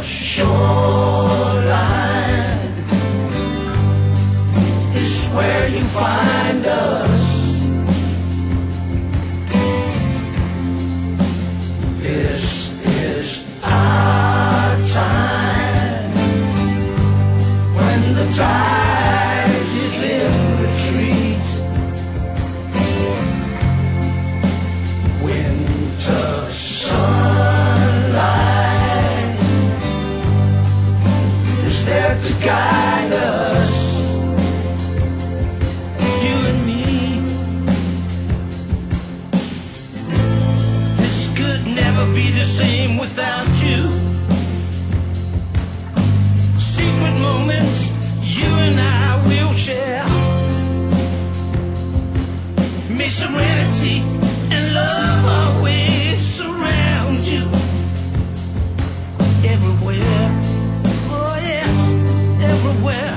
shoreline is where you find us. This is our time when the tide is in retreat. Winter sunlight is there to guide us, you and me. This could never be the same without you. Secret moments you and I will share. May serenity and love always surround you. Everywhere, oh yes, everywhere.